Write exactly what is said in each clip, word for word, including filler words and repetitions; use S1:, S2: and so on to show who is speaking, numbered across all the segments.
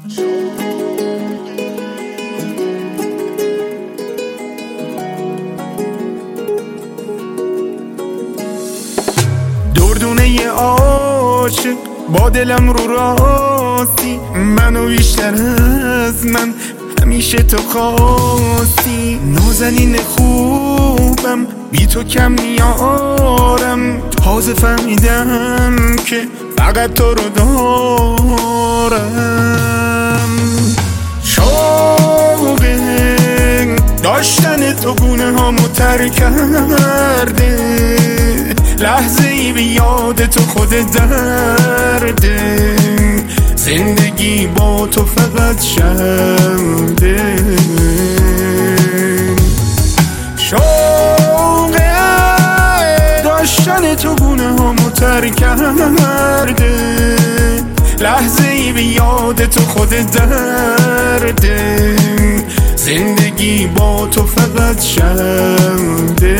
S1: دردونه ی عاشق با دلم رو راستی، منو بیشتر از من همیشه تو خواستی. نازنین خوبم بی تو کم میارم، تازه فهمیدم که فقط تو رو دارم. شوق داشتن تو گونه هامو تر کرده، لحظه ای به یاد تو خود درده. زندگی با تو فقط شمده، شوق داشتن تو گونه هامو تر کرده، لحظه ای به یاد تو خود درده. زندگی با تو فقط شمده.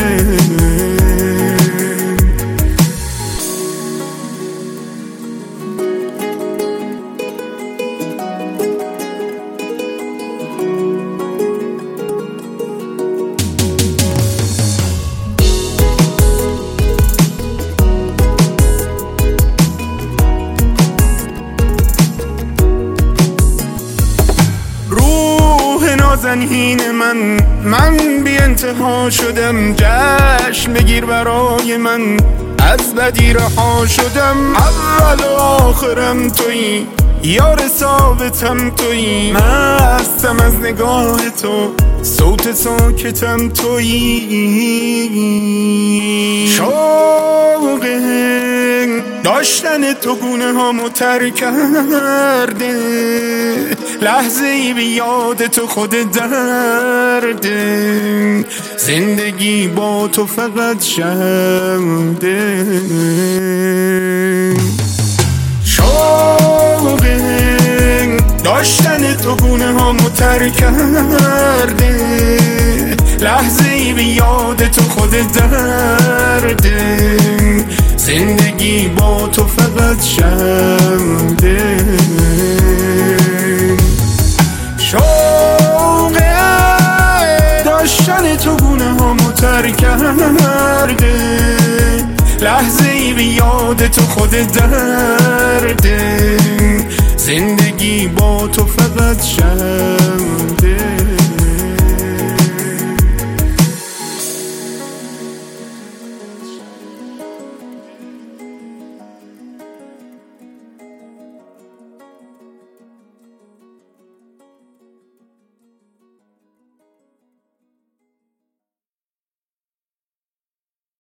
S1: نازنین من من بی انتها شدم، جشن بگیر برای من، از بدی رها شدم. اول و آخرم تویی، یار ثابتم تویی، مستم از نگاه تو، صوت ساکتم تویی. شوق داشتن تو گونه هامو تر کرده، لحظه ای به یاد تو خود درده. زندگی با تو فقط شمده، شوق داشتن تو گونه هامو تر کرده، لحظه ای به یاد تو خود درده. زندگی با تو فقط شمده، شوق داشتن تو گونه هامو تر کرده، لحظه ای به یاد تو خود درده. زندگی با تو فقط شمده.